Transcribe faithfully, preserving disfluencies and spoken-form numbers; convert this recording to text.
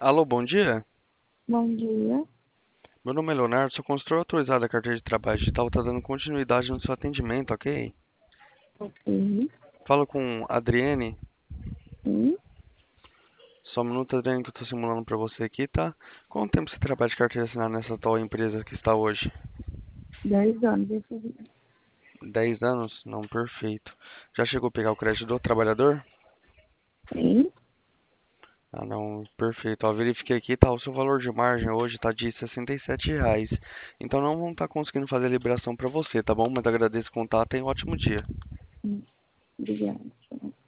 Alô, bom dia. Bom dia. Meu nome é Leonardo, sou consultor autorizado da carteira de trabalho digital, tá dando continuidade no seu atendimento, ok? Ok. Falo com a Adriene. Sim. Só um minuto, Adriene, que eu tô simulando pra você aqui, tá? Quanto tempo você trabalha de carteira assinada nessa atual empresa que está hoje? Dez anos esse dia. Dez anos? Não, perfeito. Já chegou a pegar o crédito do trabalhador? Sim. Ah, não, perfeito. Ó, verifiquei aqui, tá? O seu valor de margem hoje tá de sessenta e sete reais. Então não vamos estar conseguindo fazer a liberação pra você, tá bom? Mas agradeço o contato e um ótimo dia. Hum, Obrigada.